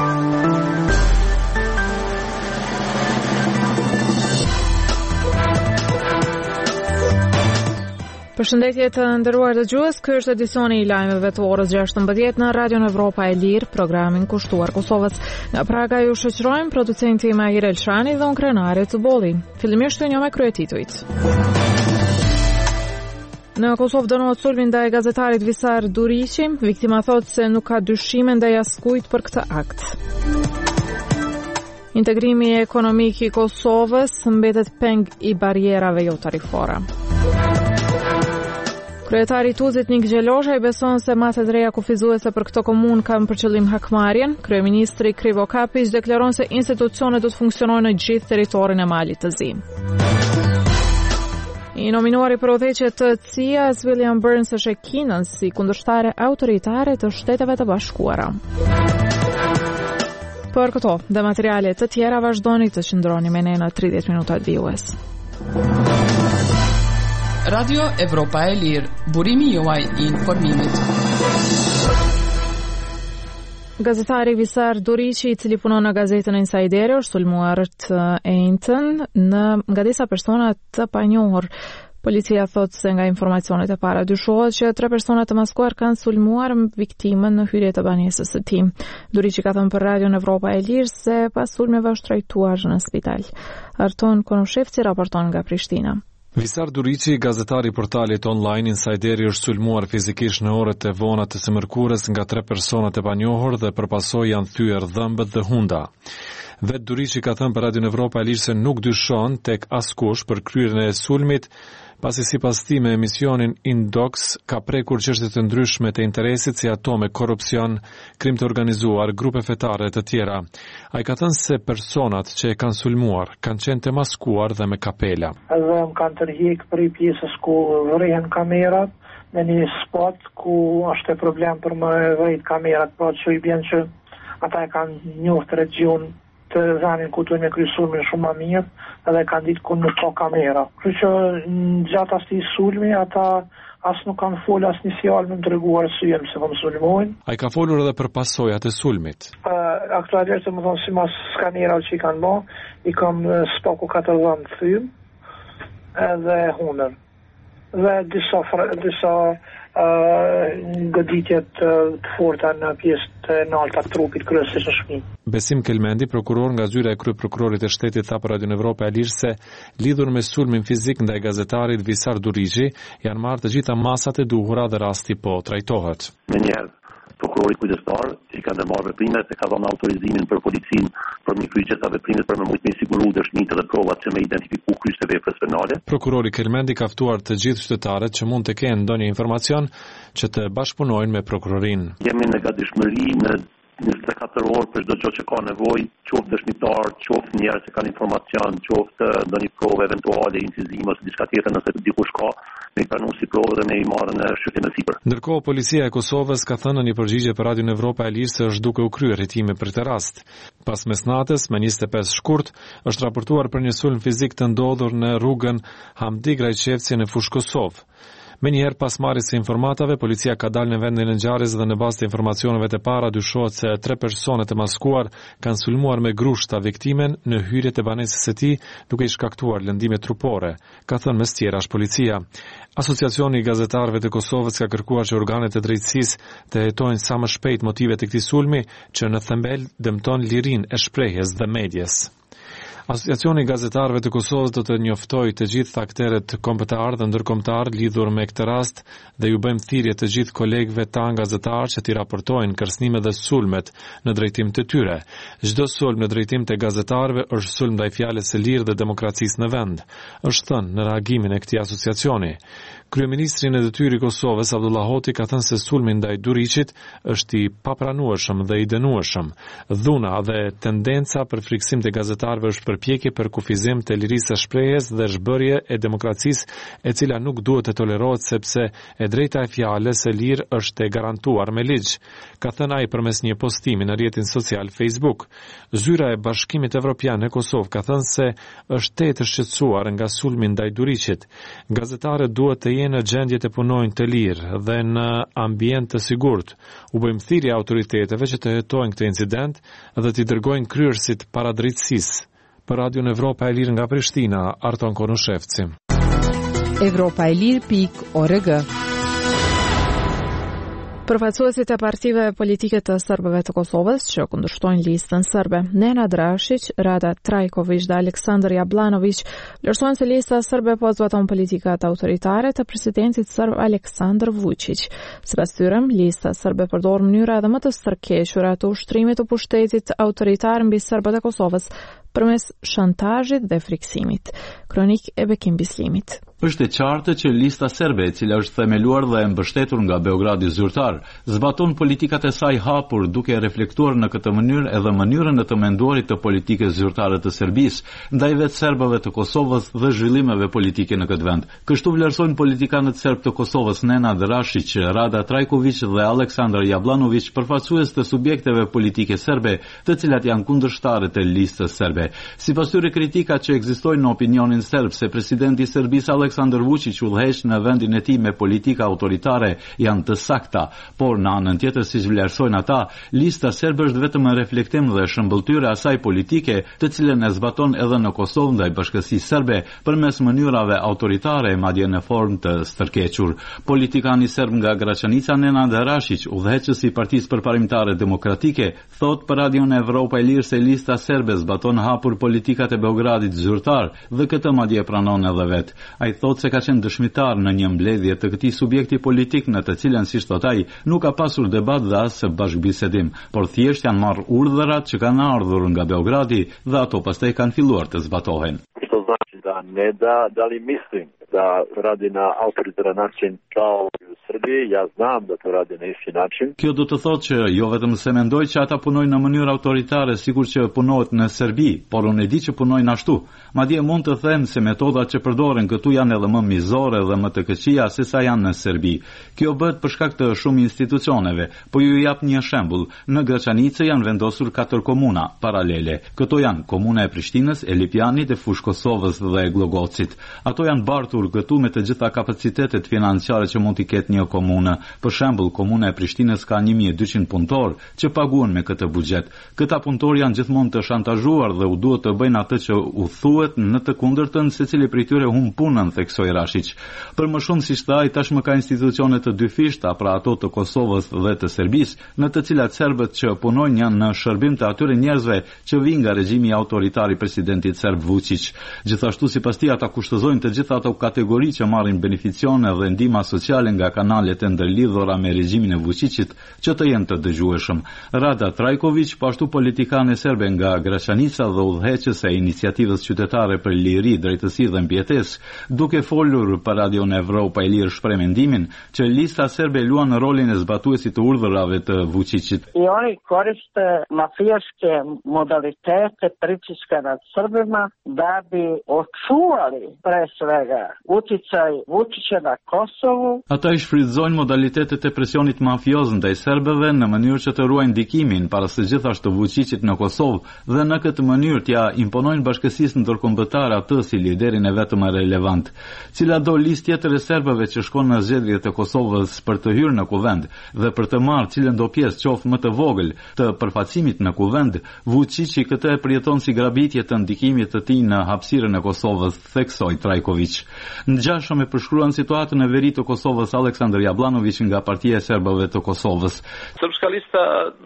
Përshëndetje të nderuar dëgjues, ky është edicioni I lajmeve të orës 16 në Radion Evropa e Lirë, programin kushtuar Kosovës. Nga Praga ju shoqërojmë producenti Mahir Elshani dhe unë Krenari Tubolli. Fillimisht një me kryetituit. Në Kosovë dënohet sulmi ndaj gazetarit Visar Duriqi, viktima thotë se nuk ka dyshime ndaj askujt për këtë akt. Integrimi ekonomik I Kosovës mbetet peng I barierave jo tarifore. Kryetari I Tuzit Nik Gjelosha I beson se maset reja kufizuese për këtë komunë kanë për qëllim hakmarrjen. Kryeministri Krivo Kapić deklaron se institucionet do të funksionojnë në gjithë territorin e Malit të Zi. I nominuari për udhëheqje të CIA-s William Burns është e kinën si kundërshtare autoritare të Shteteve të Bashkuara. Për këto dhe materiale të tjera vazhdoni të qëndroni me ne në 30 minuta vijues. Radio Evropa e Lirë, burimi juaj I informimit. Gazetari Visar Duriqi I cili punon në gazetën Insideri është sulmuar të njëjtën nga disa persona të panjohur. Policia thotë se nga informacionet e para dyshohet që 3 persona të maskuar kanë sulmuar viktimën në hyrje të banesës së tij. Duriqi ka thënë për Radion Evropa e Lirë se pas sulmeve është trajtuar në spital. Arton Konushevci raporton nga Prishtina. Visar Duriqi, gazetari I portalit online Insideri është sulmuar fizikisht në orët e vona të së mërkurës nga 3 persona të panjohur dhe përpasoj janë thyer dhëmbët dhe hunda. Vet Duriqi ka thënë për Radion Evropa e Lirë se nuk dyshon tek askush për kryerjen e sulmit, pasi sipas tij me emisionin Indox ka prekur çështje të ndryshme të interesit si ato me korrupsion, krim të organizuar, grupe fetare të tjera. Ai ka thënë se personat që e kanë sulmuar kanë qenë të maskuar dhe me kapela. Edhe më kanë tërhiq për pjesës ku vrihen kamerat në një spot ku është e problem për më vrit kamerat, po që I bjen që ata e kanë njoft region të zanin ku të në krysulmin shumë më mirë edhe kanë ditë ku nuk ka kamera. Kështu që gjatë asaj sulmi ata as nuk kanë folur as një fjalë më treguar se janë se vëmë sulmojnë. Ai ka folur edhe për pasojat e sulmit. Aktualisht më thonë si mas kamerave që I kanë bë, I kam stoku 40 thym edhe hunër. Dhe disa goditjet të forta në pjesë të larta të trupit kryesisht në shtëpi. Besim Kelmendi, prokuror nga zyra e kryeprokurorit e shtetit, tha për Radion Evropa e Lirë se lidhur me sulmin fizik ndaj gazetarit Visar Duriqi janë marrë të gjitha masat e duhura dhe rasti po trajtohet. Prokurori kujdestar I ka ndërmarrë veprimet e ka dhënë autorizimin për policinë për mi kryer gjitha veprimet për me siguru dëshmitë dhe provat që me identifiku kryqëzit e veprës penale. Prokurori Kelmendi ka ftuar të gjithë qytetarët që mund të kenë ndonjë informacion që të bashkëpunojnë me prokurorinë. Jemi në gatishmëri në 24 orë për çdo gjë që ka nevojë, qoftë dëshmitar, qoftë njerëz që kanë informacion, qoftë ndonjë provë eventuale, incizim ose diçka tjetër nëse dikush ka, me pranu si provë dhe me I marrë në shqyrtim e sipër. Ndërkohë, policia e Kosovës ka thënë në një përgjigje për Radion Evropa e Lirë se është duke u kryer hetime për këtë rast. Pas mesnatës, me 25 shkurt, është raportuar për një sulm fizik të ndodhur në rrugën Hamdi Grajçevci në fushë Kosovë. Menjëherë pas marrjes së informatave, policia ka dalë në vendin e ngjarjes dhe në bazë të informacioneve të para dyshohet se 3 persona të maskuar kanë sulmuar me grushta viktimen në hyrje të banesës së tij, duke I shkaktuar lëndime trupore, ka thënë mes tjerash policia. Asociacioni I gazetarëve të Kosovës ka kërkuar që organet e drejtësisë të hetojnë sa më shpejt motivet e këtij sulmi, që në thembel dëmton lirinë e shprehjes dhe medias. Asociacioni I gazetarëve të Kosovës do të njoftojë të gjithë aktorët kombëtar dhe ndërkombëtar lidhur me këtë rast dhe ju bëjmë thirrje të gjithë kolegëve tan gazetarë që t'i raportojnë kërcënimet dhe sulmet në drejtim të tyre. Çdo sulm në drejtim të gazetarëve është sulm ndaj fjalës së lirë dhe demokracisë në vend, është thënë në reagimin e këtij asociacioni. Kryeministri në detyrë I Kosovës Abdullah Hoti ka thënë se sulmi ndaj Duriqit është I papranueshëm dhe I dënueshëm. Dhuna dhe tendenca për friksim të gazetarëve është përpjekje për kufizim të lirisë së shprehjes dhe zhbërje e demokracisë, e cila nuk duhet të tolerohet sepse e drejta e fjalës së lirë është e garantuar me ligj, ka thënë ai përmes një postimi në rrjetin social Facebook. Zyra e Bashkimit Evropian në Kosovë ka thënë se është të shqetësuar nga sulmi ndaj Duriqit. Gazetarët duhet të jenë në gjendje të punojnë të lirë dhe në ambient të sigurt. U bëjmë thirrje autoriteteve që të hetojnë këtë incident dhe t'i dërgojnë kryerësit para drejtësisë. Për Radion Evropa e Lirë nga Prishtina, Arton Konushevci. Evropaelir.org. Përfaqësuesit e partive politike të serbëve të Kosovës që kundërshtojnë listën serbe, Nenad Rashić, Rada Trajković dhe Aleksandar Jablanović, vlerësojnë se lista serbe po zbaton politikat autoritare të presidentit serb Aleksandar Vučić. Sipas tyre, lista serbe përdor mënyra edhe më të stërkequra të ushtrimit të pushtetit autoritar mbi serbët e Kosovës përmes shantazhit dhe friksimit. Kronik e Bekim Bislimit. Është e qartë që lista serbe, e cila është themeluar dhe e mbështetur nga Beogradi zyrtar, zbaton politikat e saj hapur, duke reflektuar në këtë mënyrë edhe mënyrën e të menduarit të politikës zyrtare të Serbisë ndaj vetë serbëve të Kosovës dhe zhvillimeve politike në këtë vend. Kështu vlerësojnë politikanët serb të Kosovës Nenad Rashić, Rada Trajković dhe Aleksandar Jablanović, përfaqësues të subjekteve politike serbe, të cilat janë kundërshtarë të listës serbe. Sipas tyre, kritikat që ekzistojnë në opinionin serb se presidenti i Serbisë Aleksandar Vučić udhëheq në vendin e tij me politika autoritare janë të sakta, por në anën tjetër, siç vlerësojnë ata, lista serbe është vetëm një reflektim dhe shëmbëltyre asaj politike, të cilën e zbaton edhe në Kosovë ndaj bashkësisë serbe përmes mënyrave autoritare, madje në formë të stërkequr. Politikani serb nga Graçanica Nenad Rashić, udhëheqësi i Partisë Përparimtare Demokratike, thot për Radion Evropa e Lirë se lista serbe zbaton hapur politikat e Beogradit zyrtar dhe këtë madje pranon edhe vet. Ai thot se ka qenë dëshmitar në një mbledhje të këtij subjekti politik në të cilën, siç thot ai, nuk ka pasur debat dhe as bashkëbisedim, por thjesht janë marrë urdhërat që kanë ardhur nga Beogradi dhe ato pastaj kanë filluar të zbatohen. Što znači da ne da li mislim da radi na autoritaran način kao u Srbiji, ja znam da to radi na isti način. Kjo do të thotë që jo vetëm se mendoj që ata punojnë në mënyrë autoritare sikur që punohet në Serbi, por unë e di që punojnë ashtu. Madje mund të them se metodat që përdoren këtu janë edhe më mizore dhe më të këqija se sa janë në Serbi. Kjo bëhet për shkak të shumë institucioneve, po ju jap një shembull. Në Graçanicë janë vendosur 4 komuna paralele. Këto janë komuna e Prishtinës, e Lipjanit, e Fushë Kosovës dhe e Glogocit. Ato janë bartur këtu me të gjitha kapacitetet financiare që mund t'i ketë një komunë. Për shembull, komuna e Prishtinës ka 1200 punëtor që paguhen me këtë buxhet. Këta punëtor janë gjithmonë të shantazhuar dhe u duhet të bëjnë atë që u thuhet, në të kundërtën secili prej tyre humb punën, theksoi Rashić. Për më shumë, siç tha ai, tashmë ka institucione të dyfishta, pra ato të Kosovës dhe të Serbisë, në të cilat serbët që punojnë janë në shërbim të atyre njerëzve që vijnë nga regjimi autoritar i presidentit serb Vučić. Gjithashtu, sipas tij, ata kushtozojnë të gjitha ato kategori që marrin beneficione dhe ndihma sociale nga kanalet e ndërlidhura me regjimin e Vučićit që të jenë të dëgjueshëm. Rada Trajković, po ashtu politikane serbe nga Graçanica dhe udhëheqëse e iniciativës qytetare për liri, drejtësi dhe mbijetesë, duke folur për Radion Evropa e Lirë, shpreh mendimin që lista serbe luan rolin e zbatuesit të urdhërave të Vučićit. I oni koriste mafijaške modalitete pritiska nad Srbima da bi očuvali pre svega uticaj Vučića na Kosovu. Ata i shfrytëzojnë modalitetet e presionit mafioz ndaj serbëve në mënyrë që të ruajnë ndikimin para së gjithashtu Vučićit në Kosovë dhe në këtë mënyrë t'ia imponojnë bashkësisë ndërkombëtare atë si liderin e vetëm relevant. Cila do listë tjetër e serbëve që shkon në zgjedhjet e Kosovës për të hyrë në kuvend dhe për të marrë cilën do pjesë qoftë më të vogël të përfaqësimit në kuvend, Vučići këtë e përjeton si grabitje të ndikimit të tij në hapësirën e Kosovës, theksoi Trajković. Ngjashëm e përshkruan situatën e veri të Kosovës Aleksandar Jablanović nga Partia e Serbëve të Kosovës. Srpska lista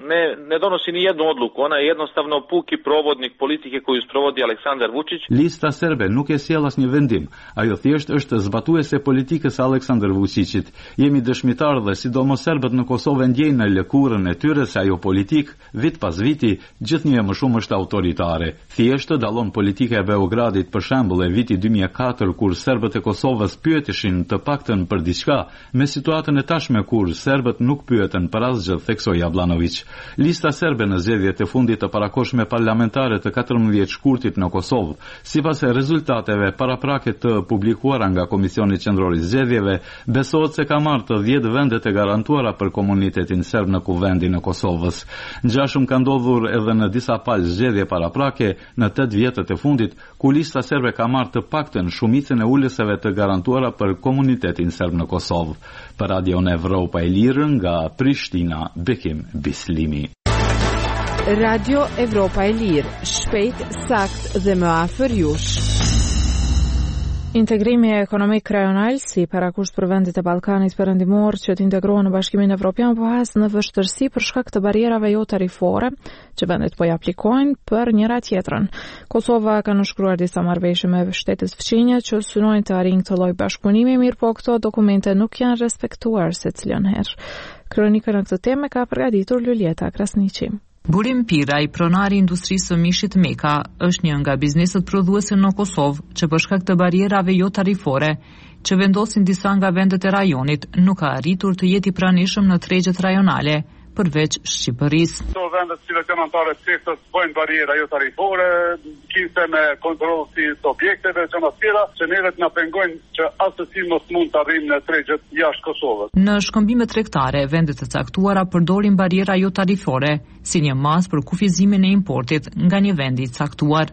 ne donosi ni jednu odluku, ona je jednostavno puki provodnik politike koju sprovodi Aleksandar Vučić. Lista serbe nuk e sjell asnjë vendim, ajo thjesht është zbatuese politikës Aleksandar Vučićit. Jemi dëshmitar dhe sidomos serbët në Kosovë ndjejnë në lëkurën e tyre se ajo politik vit pas viti gjithnjë më shumë është autoritare. Thjesht dallon politika e Beogradit, për shembull e viti 2004 kur serbët e Kosovës pyeteshin të paktën për diçka, me situatën e tashme kur serbët nuk pyeten për asgjë, theksoi Jablanović. Lista serbe në zgjedhjet e fundit të parakoshme parlamentare të 14 shkurtit në Kosovë, sipas rezultateve paraprake të publikuara nga Komisioni Qendror i Zgjedhjeve, besohet se ka marrë të 10 vendet e garantuara për komunitetin serb në kuvendin e Kosovës. Ngjashëm ka ndodhur edhe në disa palë zgjedhje paraprake në 8 vjetët e fundit, ku lista serbe ka marrë të paktën shumicën e ulëseve të garantuara për komunitetin serb në Kosovë. Për Radio Evropa e Lirë nga Prishtina, Bekim Bislimi. Radio Evropa e Lirë, shpejt, sakt dhe më afër jush. Integrimi ekonomik rajonal si parakusht për vendet e Ballkanit Perëndimor që të integrohen në Bashkimin Evropian po has në vështirësi për shkak të barierave jo tarifore që vendet po i aplikojnë për njëra tjetrën. Kosova ka nënshkruar disa marrëveshje me shtetet fqinje që synojnë të arrijnë këtë lloj bashkëpunimi, mirë po këto dokumente nuk janë respektuar secilën herë. Kronikën në këtë temë ka përgatitur Lulieta Krasniqi. Burim Piraj, pronari i industrisë së mishit Meka, është një nga bizneset prodhuese në Kosovë që për shkak të barierave jo tarifore që vendosin disa nga vendet e rajonit, nuk ka arritur të jetë i pranishëm në tregjet rajonale, përveç Shqipërisë. Këto vendet që janë anëtarë të sektës bëjnë bariera jo tarifore, kise me kontroll si të objekteve që më tjera, që neve na pengojnë që asesi mos mund të arrijmë në tregjet jashtë Kosovës. Në shkëmbimet tregtare, vendet e caktuara përdorin bariera jo tarifore si një masë për kufizimin e importit nga një vendi i caktuar.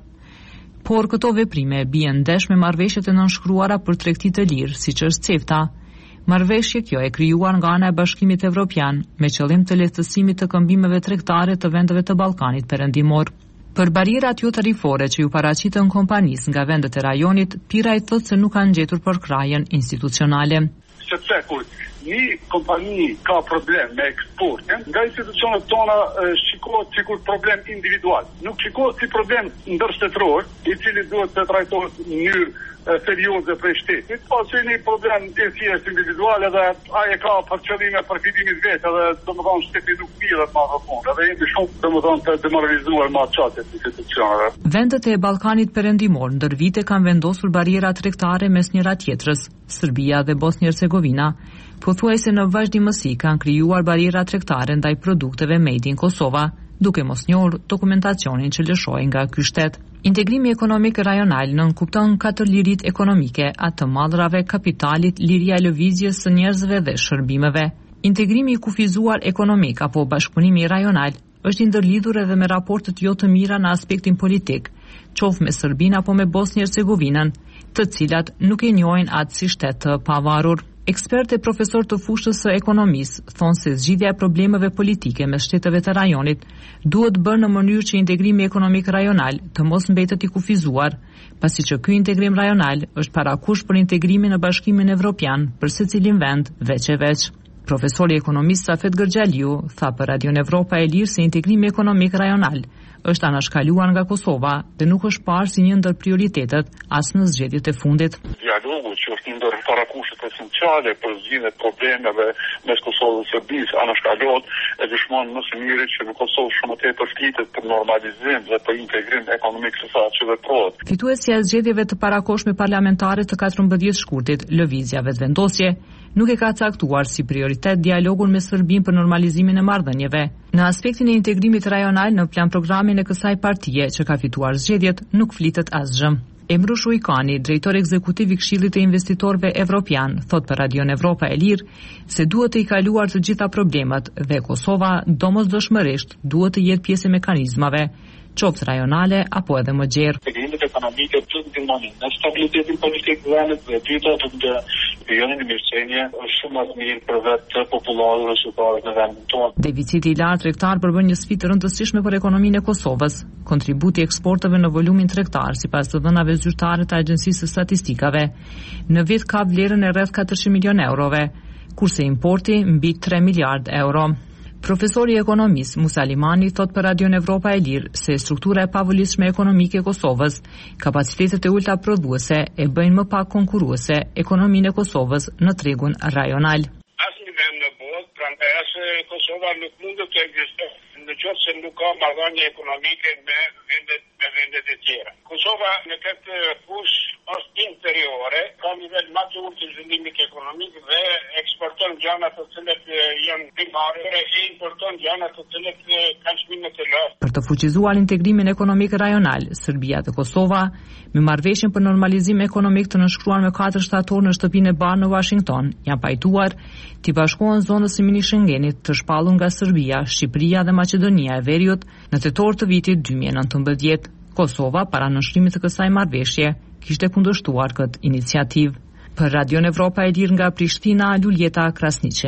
Por këto veprime bien ndesh me marrëveshjet e nënshkruara për tregti të lirë, siç është CEFTA. Marrëveshje kjo e krijuar nga ana e Bashkimit Evropian me qëllim të lehtësimit të këmbimeve tregtare të vendeve të Ballkanit Perëndimor. Për barierat jo tarifore që ju paraqiten kompanisë nga vendet e rajonit, Piraj thotë se nuk kanë gjetur përkrahjen institucionale. Sepse kur një kompani ka problem me eksportin, nga institucionet tona shikohet sikur problem individual. Nuk shikohet si problem ndërshtetëror, i cili duhet të trajtohet në mënyrë serioze prej shtetit, po që një problem e thjesht individual edhe ai ka për qëllime përfitimin vetë edhe domethënë shteti nuk mirët me ato punë, edhe jemi shumë domethënë të demoralizuar me çështjet e institucioneve. Vendet e Ballkanit Perëndimor ndër vite kanë vendosur bariera tregtare mes njëra tjetrës. Serbia dhe Bosnjë-Hercegovina pothuajse në vazhdimësi kanë krijuar bariera tregtare ndaj produkteve made in Kosova, duke mos njohur dokumentacionin që lëshojnë nga ky shtet. Integrimi ekonomik rajonal nënkupton 4 lirit ekonomike, atë të mallrave, kapitalit, liria e lëvizjes së njerëzve dhe shërbimeve. Integrimi i kufizuar ekonomik apo bashkëpunimi rajonal është i ndërlidhur edhe me raportet jo të mira në aspektin politik, qoftë me Serbinë apo me Bosnjë-Hercegovinën, të cilat nuk e njohin atë si shtet të pavarur. Ekspertë e profesor të fushës së ekonomisë thonë se zgjidhja e problemeve politike mes shteteve të rajonit duhet bërë në mënyrë që integrimi ekonomik rajonal të mos mbetet i kufizuar, pasi që ky integrim rajonal është parakush për integrimin në Bashkimin Evropian për secilin vend veç e veç. Profesori ekonomist Safet Gërgjaliu tha për Radio Evropa e Lirë se integrimi ekonomik rajonal është anashkaluar nga Kosova dhe nuk është parë si një ndër prioritetet as në zgjedhjet e fundit. Dialogu që është një ndër parakushtet esenciale për zgjidhjen e problemeve mes Kosovës dhe Serbisë anashkalohet e dëshmon më së miri që në Kosovë shumë tepër flitet për normalizim dhe për integrim ekonomik se sa që veprohet. Fituesja e zgjedhjeve të parakoshme parlamentare të 14 shkurtit, lëvizja vetëvendosje, nuk e ka caktuar si prioritet dialogun me Serbinë për normalizimin e marrëdhënieve. Në aspektin e integrimit rajonal në plan programin e kësaj partie që ka fituar zgjedhjet, nuk flitet asgjë. Emrush Ujkani, drejtor ekzekutiv i Këshillit të Investitorëve Evropian, thot për Radio Evropa e Lirë se duhet të i kaluar të gjitha problemet dhe Kosova domosdoshmërisht duhet të jetë pjesë e mekanizmave, qoftë rajonale apo edhe më gjerë. Integrimet ekonomike të ndihmonin në stabilitetin politik të vendit dhe dyta të vijonin në mirëqenie është shumë më mirë për vetë popullarët dhe shqiptarët në vendin tonë. Deficiti i lartë tregtar përbën një sfidë rëndësishme për ekonominë e Kosovës. Kontributi i eksporteve në volumin tregtar sipas të dhënave zyrtare të Agjencisë së Statistikave në vit ka vlerën e rreth 400 milion eurove, kurse importi mbi 3 miliard euro. Profesori ekonomist Musa Limani thot për Radio Evropa e Lirë se struktura e pavolitshme ekonomike e Kosovës, kapacitetet e ulta prodhuese e bëjnë më pak konkurruese ekonominë e Kosovës në tregun rajonal. Asnjë vend në botë, prandaj Kosova nuk mund të ekzistojë në qoftë se nuk ka marrëdhënie ekonomike me vendet me vendet e tjera. Kosova në këtë fush është inferiore, ka nivel më të ulët të zhvillimit ekonomik dhe eksporton gjëra të cilat janë primare e importon gjëra të cilat kanë çmime të larta. Për të fuqizuar integrimin ekonomik rajonal, Serbia dhe Kosova, me marrëveshjen për normalizim ekonomik të nënshkruar me 4 shtator në shtëpinë e Bar në Washington, janë pajtuar t'i bashkohen zonës së mini Schengenit të shpallur nga Serbia, Shqipëria dhe Maqedonia e Veriut në tetor të vitit 2019. Kosova, para nënshkrimit të kësaj marrëveshje, kishte kundërshtuar këtë iniciativë. Për Radion Evropa e Lirë nga Prishtina, Luljeta Krasniqe.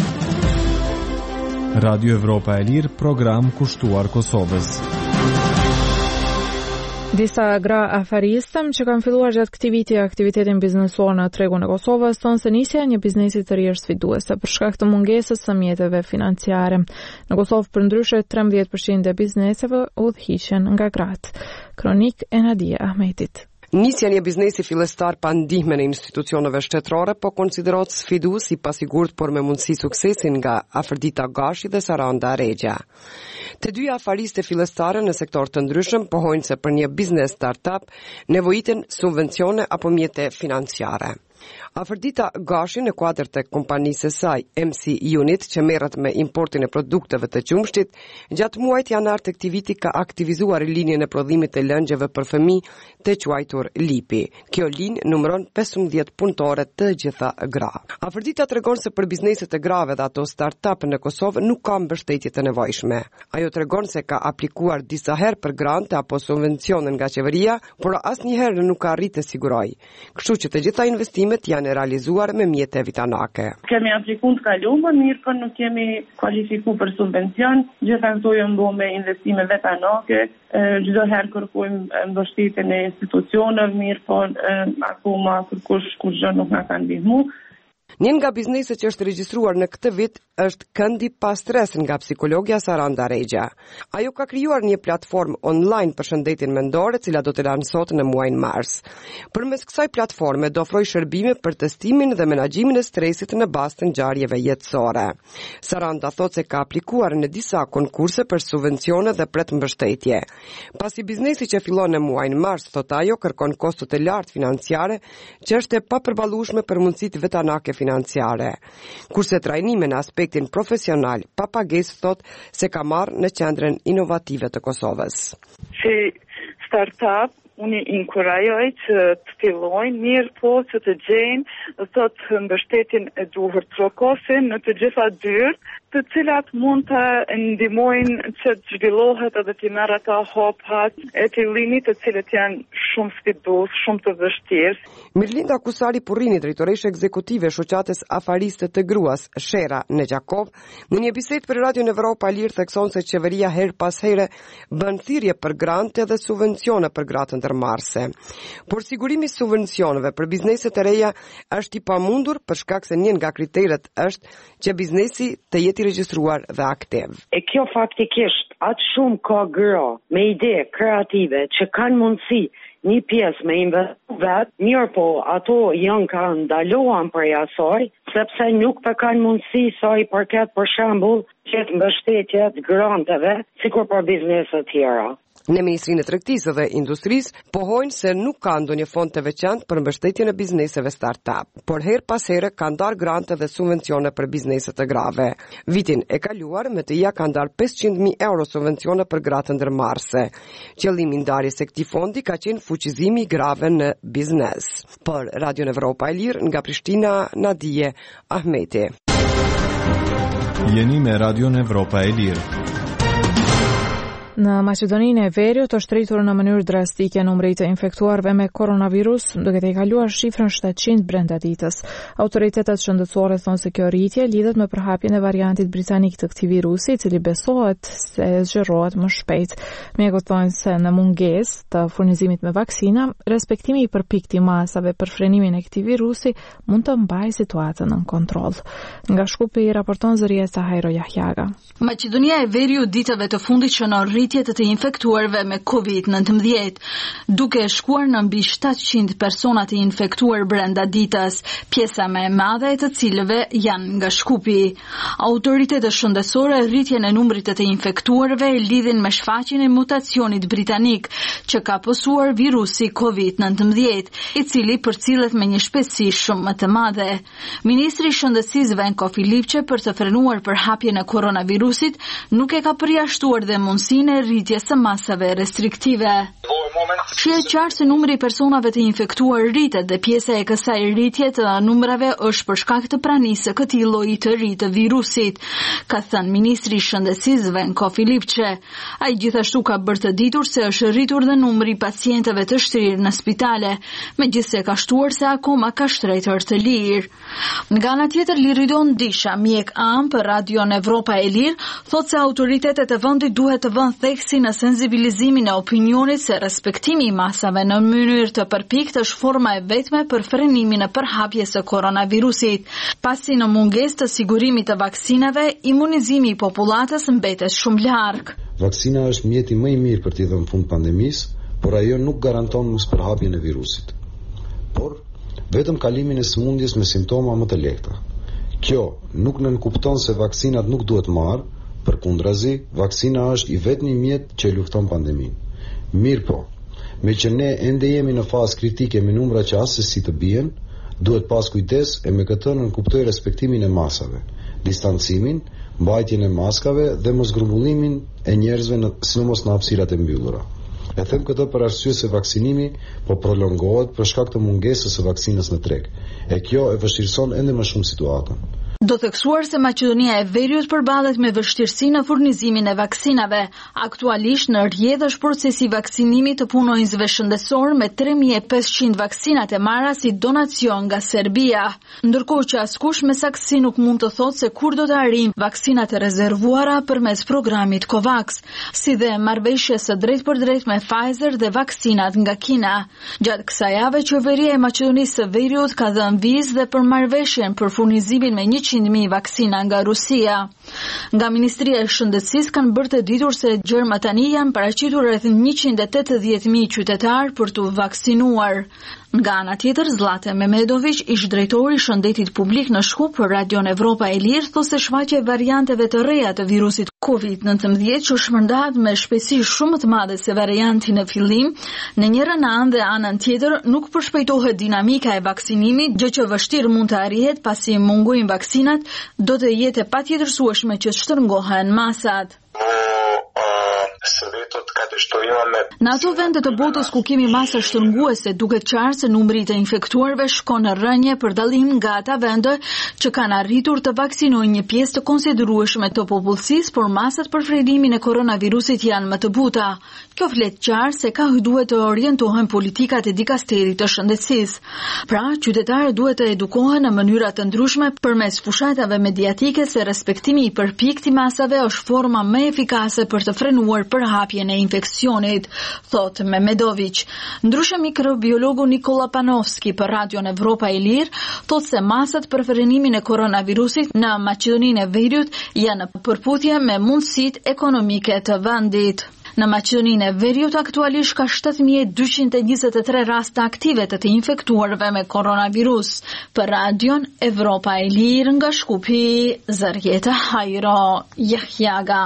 Radio Evropa e Lirë, program kushtuar Kosovës. Disa gra afaristëm që kanë filluar gjatë këtij viti aktivitetin biznesor në tregun e Kosovës thonë se nisja e një biznesi të ri është sfiduese për shkak të mungesës së mjeteve financiare. Në Kosovë përndryshe 13% e bizneseve udhëhiqen nga gratë. Kronik e Nadia Ahmetit. Nisja një biznesi fillestar pa ndihme në institucioneve shtetërore po konsiderohet sfidues i pasigurt por me mundësi suksesin nga Afërdita Gashi dhe Saranda Regja. Të dyja afariste fillestare në sektor të ndryshëm pohojnë se për një biznes startup nevojiten subvencione apo mjete financiare. Afërdita Gashi në kuadër të kompanisë së saj MC Unit që merret me importin e produkteve të qumshtit, gjatë muajit janar të këtij viti ka aktivizuar linjën e prodhimit të lëngjeve për fëmijë të quajtur Lipi. Kjo linjë numëron 15 punëtore të gjitha gra. Afërdita tregon se për bizneset e grave dhe ato startup në Kosovë nuk ka mbështetje të nevojshme. Ajo tregon se ka aplikuar disa herë për grante apo subvencione nga qeveria, por asnjëherë nuk ka arritur të sigurojë. Kështu që të gjitha investimet janë realizuar me mjete vitanake. Kemi aplikuar të kaluar, mirë po nuk kemi kualifikuar për subvencion. Gjitha këto janë bërë me investime vitanake. Çdo herë kërkojmë mbështetjen e institucioneve, mirë po akoma kur gjë nuk na kanë ndihmuar. Një nga bizneset që është regjistruar në këtë vit është Këndi pa stres nga psikologja Saranda Regja. Ajo ka krijuar një platformë online për shëndetin mendor, e cila do të lansohet në muajin mars. Përmes kësaj platforme do ofrojë shërbime për testimin dhe menaxhimin e stresit në bazë të ngjarjeve jetësore. Saranda thotë se ka aplikuar në disa konkurse për subvencione dhe pret mbështetje. Pasi biznesi që fillon në muajin mars, thotë ajo, kërkon kosto të lartë financiare, që është e papërballueshme për mundësitë vetanake financiare. Kurse trajnime në aspektin profesional, pa pagesë thot se ka marrë në qendrën inovative të Kosovës. Si startup, unë inkurajoj që të fillojnë mirë po që të gjejnë thot mbështetjen e duhur të trokosin në të gjitha dyert, të cilat mund të ndihmojnë që të zhvillohet edhe të merr ata haphat e të linit të cilët janë shumë sfidues, shumë të vështirë. Mirlinda Kusari Purrini, drejtoreshe ekzekutive e shoqatës afariste të gruas Shera në Gjakov, në një bisedë për Radion Evropa Lirë thekson se qeveria her pas here bën thirrje për grante dhe subvencione për gratë ndërmarrëse. Por sigurimi i subvencioneve për bizneset e reja është i pamundur për shkak se një nga kriteret është që biznesi të jetë i regjistruar dhe aktiv. E kjo faktikisht atë shumë ka gra me ide kreative që kanë mundësi një pjesë me investu vetë, mirë po ato janë ka ndalohen për asaj, sepse nuk për kanë mundësi sa i përket për shembull qëtë mbështetjet granteve, sikur për bizneset tjera. Në Ministrinë e Tregtisë dhe Industrisë pohojnë se nuk ka ndonjë fond të veçantë për mbështetjen e bizneseve startup, por her pas here kanë ndarë grante dhe subvencione për bizneset të grave. Vitin e kaluar me të ja kanë ndarë 500.000 euro subvencione për gratë ndërmarrëse. Qëllimi i ndarjes së këtij fondi ka qenë fuqizimi i grave në biznes. Për Radion Evropa e Lirë nga Prishtina, Nadije Ahmeti. Jeni me Radion Evropa e Lirë. Në Maqedoninë e Veriut është rritur në mënyrë drastike numri të infektuarve me koronavirus, duke të kaluar shifrën 700 brenda ditës. Autoritetet shëndetësore thonë se kjo rritje lidhet me përhapjen e variantit britanik të këtij virusi, i cili besohet se zgjerohet më shpejt. Mjekët thonë se në mungesë të furnizimit me vaksina, respektimi i përpikt i masave për frenimin e këtij virusi mund të mbajë situatën në kontroll. Nga Shkupi raporton Zëria Sahajro Jahjaga. Maqedonia e Veriut ditëve të fundit që në rritje të infektuarve me COVID-19, duke shkuar në mbi 700 persona të infektuar brenda ditës, pjesa më e madhe e të cilëve janë nga Shkupi. Autoritetet shëndetësore rritjen e numrit të infektuarve e lidhin me shfaqjen e mutacionit britanik që ka pësuar virusi COVID-19, i cili përcillet me një shpejtësi shumë më të madhe. Ministri i Shëndetësisë Venko Filipçe për të frenuar përhapjen e koronavirusit nuk e ka përjashtuar dhe mundësinë e rritjes së masave restriktive. Shihet qartë se numri i personave të infektuar rritet dhe pjesa e kësaj rritje të numrave është për shkak të pranisë së këtij lloji të ri të virusit, ka thënë ministri i Shëndetësisë Venko Filipçe. Ai gjithashtu ka bërë të ditur se është rritur dhe numri i pacientëve të shtrirë në spitale, megjithëse ka shtuar se akoma ka shtretër të lirë. Nga ana tjetër, Liridon Disha, mjek am për Radion Evropa e Lirë, thotë se autoritetet e vendit duhet të vënë theksi në sensibilizimin e opinionit se respektimi i masave në mënyrë të përpikt është forma e vetme për frenimin e përhapjes së koronavirusit, pasi në mungesë të sigurimit të vaksinave, imunizimi i popullatës mbetet shumë larg. Vaksina është mjeti më i mirë për t'i dhënë fund pandemisë, por ajo nuk garanton mospërhapjen e virusit. Por vetëm kalimin e sëmundjes me simptoma më të lehta. Kjo nuk nënkupton se vaksinat nuk duhet marrë, përkundrazi, vaksina është i vetmi mjet që lufton pandeminë. Mirë po, me që ne ende jemi në fazë kritike me numra që asesi të bien, duhet pas kujdes e me këtë nënkuptoj respektimin e masave, distancimin, mbajtjen e maskave dhe mos grumbullimin e njerëzve sidomos në hapësirat e mbyllura. E them këtë për arsye se vaksinimi po prolongohet për shkak të mungesës së vaksinës në treg. E kjo e vështirëson ende më shumë situatën. Do theksuar se Maqedonia e Veriut përballet me vështirësi në furnizimin e vaksinave. Aktualisht në rrjedhë është procesi i vaksinimit të punonjësve shëndetësor me 3500 vaksinat e marra si donacion nga Serbia, ndërkohë që askush me saktësi nuk mund të thotë se kur do të arrijnë vaksinat e rezervuara përmes programit COVAX, si dhe marrëveshjes së drejtpërdrejtë me Pfizer dhe vaksinat nga Kina. Gjatë kësaj jave, qeveria e Maqedonisë së Veriut ka dhënë vizë dhe për marrëveshjen për furnizimin me 100.000 vaksina nga Rusia. Nga Ministria e Shëndetësisë kanë bërë të ditur se Gjermani tani janë paraqitur rreth 180.000 qytetar për të vaksinuar. Nga ana tjetër, Zlate Memedović, ish drejtori i shëndetit publik në Shkup për Radion Evropa e Lirë, thotë se shfaqja e varianteve të reja të virusit COVID-19 që shpërndahet me shpejtësi shumë të madhe se varianti në fillim, në njërin anë dhe anën tjetër nuk përshpejtohet dinamika e vaksinimit, gjë që vështirë mund të arrihet pasi mungojnë vaksinat, do të jetë e patjetërsueshme që shtrëngohen masat. Në ato vende të botës ku kemi masa shtrënguese, duket qartë se numri i infektuarve shkon në rënje për dallim nga ata vende që kanë arritur të vaksinojnë një pjesë të konsiderueshme të popullsisë, por masat për frenimin e koronavirusit janë më të buta. Kjo flet qartë se ka duhet të orientohen politikat e dikasterit të shëndetësisë. Pra, qytetarët duhet të edukohen në mënyra të ndryshme përmes fushatave mediatike se respektimi i përpikt i masave është forma më efikase për të frenuar përhapjen e infeksionit, thotë Memedović. Ndryshe, mikrobiologu Nikola Panovski për Radion Evropa e Lirë thotë se masat për frenimin e koronavirusit në Maqedoninë e Veriut janë në përputhje me mundësitë ekonomike të vendit. Në Maqedoninë e Veriut aktualisht ka 7.223 raste aktive të infektuarve me koronavirus. Për Radion Evropa e Lirë nga Shkupi, Zarjeta Hajro Jahjaga.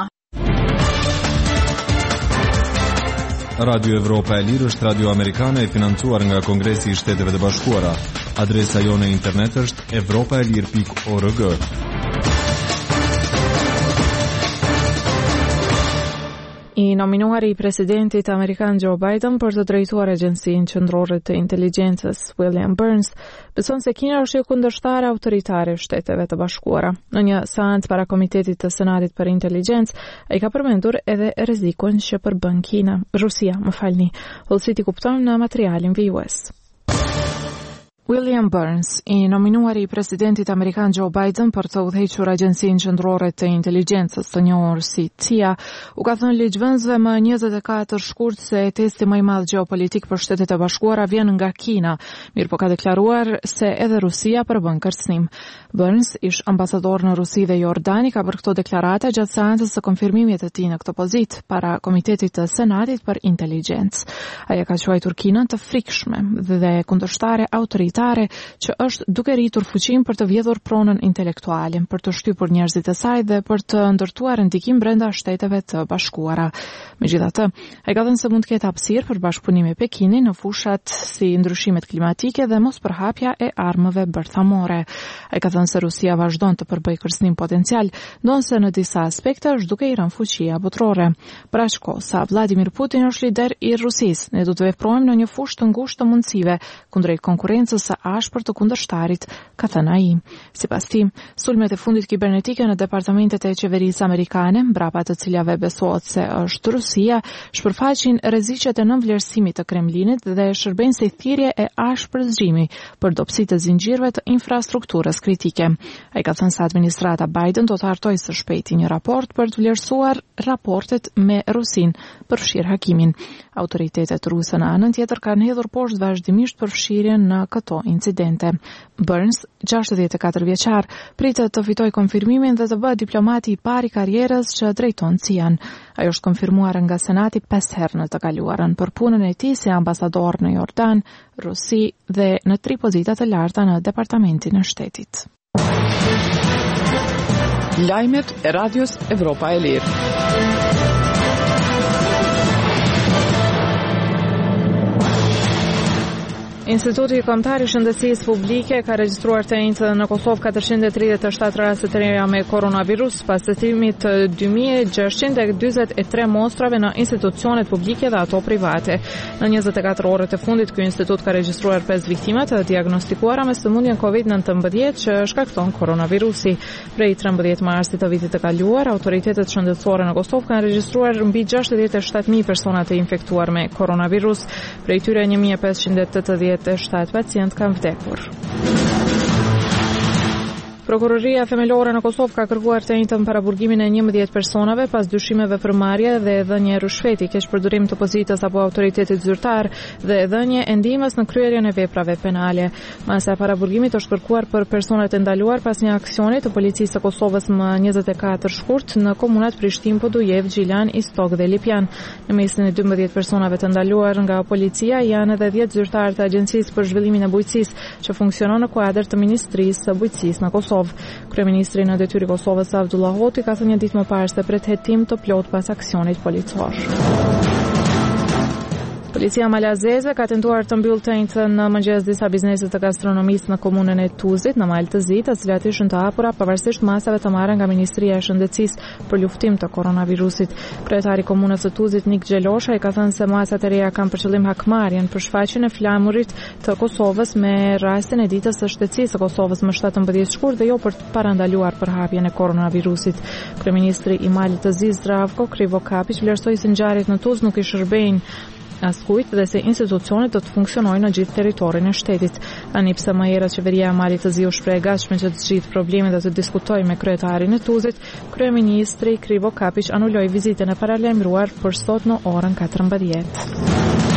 Radio Evropa e Lirë është radio amerikane e financuar nga Kongresi i Shteteve të Bashkuara. Adresa jone internet është evropaelir.org. I nominuari i presidentit amerikan Joe Biden për të drejtuar Agjencinë Qendrore të Inteligjencës, William Burns, beson se Kina është kundërshtare autoritare e Shteteve të Bashkuara. Në një seancë para Komitetit të Senatit për Inteligjencë, ai ka përmendur edhe rrezikun që përbën Rusia, Hullësiti kupton në materialin vijues. William Burns, i nominuari i presidentit amerikan Joe Biden për të udhëhequr Agjencinë Qendrore të Inteligjencës, të njohur si CIA, u ka thënë ligjvënësve më 24 shkurt se testi më i madh gjeopolitik për Shtetet e Bashkuara vjen nga Kina, mirëpo ka deklaruar se edhe Rusia përbën kërcënim. Burns, ish ambasador në Rusi dhe Jordani, ka bërë këto deklarata gjatë seancës së konfirmimit të tij në këtë pozitë para Komitetit të Senatit për Inteligjencë. Ai ka quajtur Kinën të frikshme dhe kundërshtare autoritare që është duke rritur fuqinë për të vjedhur pronën intelektuale, për të shtypur njerëzit e saj dhe për të ndërtuar ndikim brenda Shteteve të Bashkuara. Megjithatë, ai ka thënë se mund të ketë hapësirë për bashkëpunim me Pekinin në fushat si ndryshimet klimatike dhe mospërhapja e armëve bërthamore. Ai ka thënë se Rusia vazhdon të përbëjë kërcënim potencial, ndonse në disa aspekte është duke i rënë fuqia botërore. Për aq kohë sa Vladimir Putin është lider i Rusisë, ne do të veprojmë në një fushë të ngushtë të mundësive kundrejt konkurrencës së ashpër të kundërshtarit, ka thënë ai. Sipas tij, sulmet e fundit kibernetike në departamentet e qeverisë amerikane, mbrapa të cilave besohet se është Rusia, shpërfaqin rreziqet e nënvlerësimit të Kremlinit dhe shërbejnë si thirrje e ashpër zgjimi për dobësitë e zinxhirëve të infrastrukturës kritike. Ai ka thënë se administrata Biden do të hartojë së shpejti një raport për të vlerësuar raportet me Rusin, përfshir hakimin. Autoritetet ruse në anën tjetër kanë hedhur poshtë vazhdimisht përfshirjen në këto incidente. Burns, 64 vjeçar, pritet të fitojë konfirmimin dhe të bëhet diplomati i parë i karrierës që drejton CIA-n. Ai është konfirmuar nga Senati 5 herë në të kaluarën për punën e tij si ambasador në Jordan, Rusi dhe në 3 pozita të larta në Departamentin e Shtetit. Lajmet e Radios Evropa e Lirë. Instituti Kombëtar i Shëndetësisë Publike ka regjistruar të njëjtë në Kosovë 437 raste të reja me koronavirus pas testimit të 2643 mostrave në institucionet publike dhe ato private. Në 24 orët e fundit, ky institut ka regjistruar 5 viktima të diagnostikuara me sëmundjen COVID-19 që shkakton koronavirusi. Prej 13 marsit të vitit të kaluar, autoritetet shëndetësore në Kosovë kanë regjistruar mbi 67.000 persona të infektuar me koronavirus. Prej tyre 1587 pacient kanë vdekur. Prokuroria Themelore në Kosovë ka kërkuar të njëjtën paraburgimin e 11 personave pas dyshimeve për marrje dhe dhënie rishfeti, keqpërdorim të pozitës apo autoritetit zyrtar dhe dhënie e ndihmës në kryerjen e veprave penale. Masa e paraburgimit është kërkuar për personat e ndaluar pas një aksioni të policisë së Kosovës më 24 shkurt në komunat Prishtinë, Podujev, Gjilan, Istok dhe Lipjan. Në mesin e 12 personave të ndaluar nga policia janë edhe 10 zyrtarë të Agjencisë për Zhvillimin e Bujqësisë që funksionon në kuadër të Ministrisë së Bujqësisë në Kosovë. Kryeministri në detyrë i Kosovës Avdullah Hoti ka thënë një ditë më parë se pret hetim të plot pas aksionit policor. Policia malazeze ka tentuar të mbyllë të njëjtë në mëngjes disa biznese të gastronomisë në komunën e Tuzit, në Malë të Zi, të cilat ishin të hapura pavarësisht masave të marrë nga Ministria e Shëndetësisë për luftim të koronavirusit. Kryetari i komunës së Tuzit, Nik Xhelosha, i ka thënë se masat e reja kanë për qëllim hakmarrjen për shfaqjen e flamurit të Kosovës me rastin e ditës së shtetësisë së Kosovës më 17 shkurt dhe jo për të parandaluar përhapjen e koronavirusit. Kryeministri i Malit të Zi, Zdravko Krivokapić, vlerësoi se ngjarjet në Tuzë nuk i shërbejnë askujt dhe se institucionet do të funksionojnë në gjithë territorin e shtetit. Ani pse më herët qeveria e Malit të Zi u shpreh e gatshme që të zgjidhë problemin dhe të diskutojë me kryetarin e Tuzit, kryeministri Krivokapić anuloi vizitën e paralajmëruar për sot në orën 14.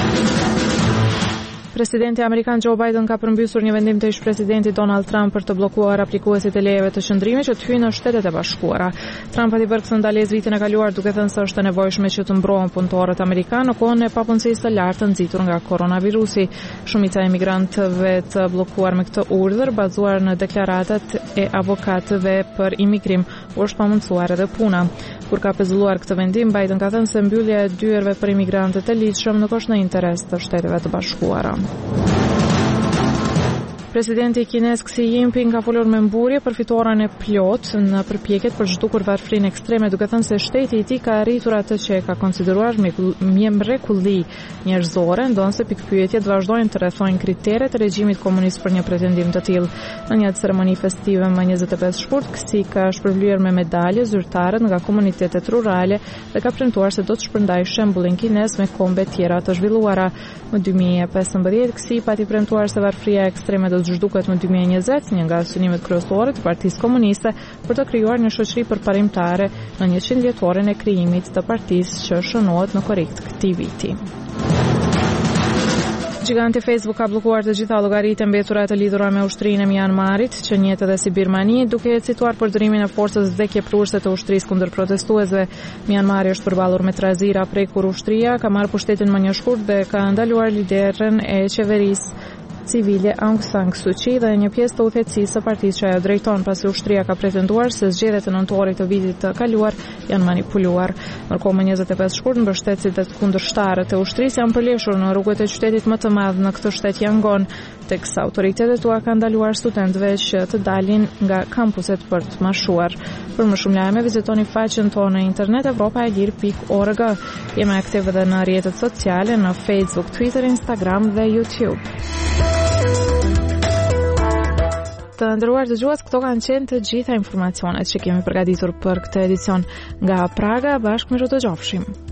Presidenti amerikan Joe Biden ka përmbysur një vendim të ish-presidentit Donald Trump për të bllokuar aplikuesit e lejeve të qëndrimit që të hyjnë në Shtetet e Bashkuara. Trump pati bërë këtë ndalesë vitin e kaluar duke thënë se është e nevojshme që të mbrohen punëtorët amerikanë në kohën e papunësisë së lartë të nxitur nga koronavirusi. Shumica e emigrantëve të bllokuar me këtë urdhër, bazuar në deklaratat e avokatëve për imigrim, u është pamundsuar edhe puna. Kur ka pezulluar këtë vendim, Biden ka thënë se mbyllja e dyerve për imigrantët e ligjshëm nuk është në interes të Shteteve të Bashkuara. Presidenti kinez Xi Jinping ka folur me mburje për fitoren e plot në përpjekjet për zhdukur varfrinë ekstreme, duke thënë se shteti i tij ka arritur atë që ka konsideruar mrekulli njerëzore, ndonse pikpyetjet vazhdojnë të rrethojnë kriteret e regjimit komunist për një pretendim të tillë. Në një ceremoni festive më 25 shkurt, Xi ka shpërblyer me medalje zyrtarët nga komunitetet rurale dhe ka premtuar se do të shpërndajë shembullin kinez me kombe tjera të zhvilluara. Më 2015, Xi pati premtuar se varfria ekstreme do të zhduket më 2020, një nga synimet kryesore të Partisë Komuniste për të krijuar një shoqëri përparimtare në 100 vjetorin e krijimit të partisë që shënohet në korrikt këtij viti. Giganti Facebook ka bllokuar të gjitha llogaritë mbetura të lidhura me ushtrinë e Myanmarit, që njihet edhe si Birmani, duke cituar përdorimin e forcës vdekjepruese të ushtrisë kundër protestuesve. Myanmari është përballur me trazira prej kur ushtria ka marrë pushtetin më një shkurt dhe ka ndaluar liderën e qeverisë civile Aung San Suu Kyi dhe një pjesë të udhëheqësisë së partisë që ajo drejton, pasi ushtria ka pretenduar se zgjedhjet e nëntorit të vitit të kaluar janë manipuluar. Ndërkohë më 25 shkurt mbështetësit dhe kundërshtarët e ushtrisë janë përleshur në rrugët e qytetit më të madh në këtë shtet Yangon, teksa autoritetet u kanë ndaluar studentëve që të dalin nga kampuset për të mashuar. Për më shumë lajme vizitoni faqen tonë në internet evropaelir.org. Jemi aktiv edhe në rrjetet sociale në Facebook, Twitter, Instagram dhe YouTube. Të nderuar dëgjues, këto kanë qenë të gjitha informacionet që kemi përgatitur për këtë edicion nga Praga. Bashkë me të dëgjofshim.